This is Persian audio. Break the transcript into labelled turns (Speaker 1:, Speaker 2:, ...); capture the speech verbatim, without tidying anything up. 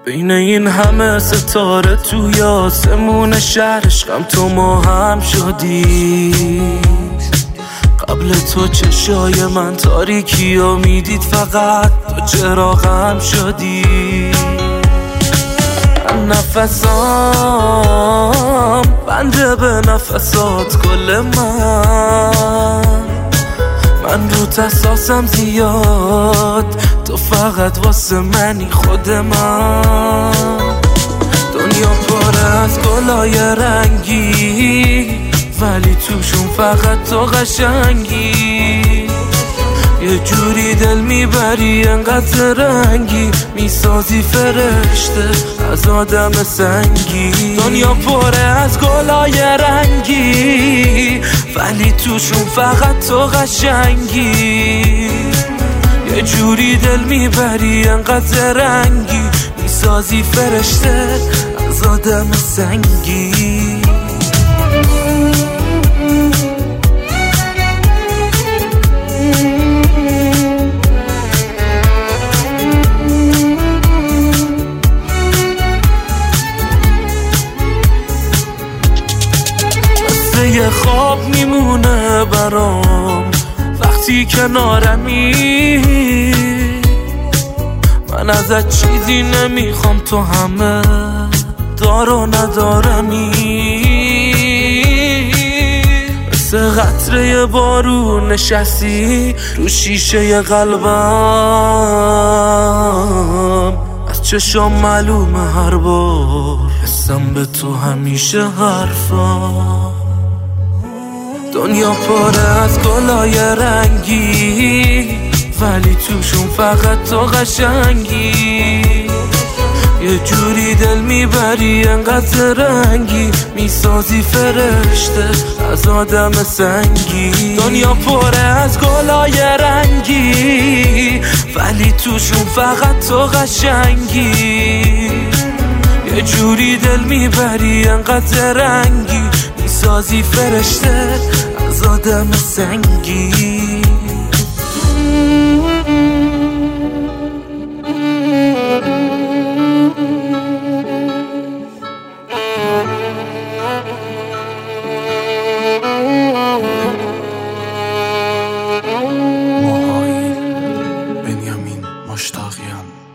Speaker 1: بین این همه ستاره توی آسمون شهر عشقم تو ما هم شدی. قبل تو چشای من تاریکی ها میدید، فقط تو چراغم شدی. نفسام بنده به نفسات کل من من رو تساسم زیاد، تو فقط واسه منی خود من. دنیا پر از گلای رنگی، ولی توشون فقط تو قشنگی. یه جوری دل میبری انقدر رنگی، میسازی فرشته از آدم سنگی. دنیا پر از گلای رنگی، ولی توشون فقط تو قشنگی. یه جوری دل میبری انقدر رنگی، میسازی فرشته از آدم سنگی. یه خواب میمونه برام وقتی کنارمی. من ازت چیزی نمیخوام، تو همه دار و ندارمی. مثل قطره بارون نشستی رو شیشه قلبم. از چشام معلومه هر بار حسم به تو همیشه حرفم. دنیا پر از گلای رنگی، ولی توشون فقط تو قشنگی. یه جوری دل میبری انقدر رنگی، میسازی فرشته از آدم سنگی. دنیا پر از گلای رنگی، ولی توشون فقط تو قشنگی. یه جوری دل میبری انقدر رنگی، میسازی فرشته از آدم سنگی.
Speaker 2: ماهایی بنیامین مشتاقیان.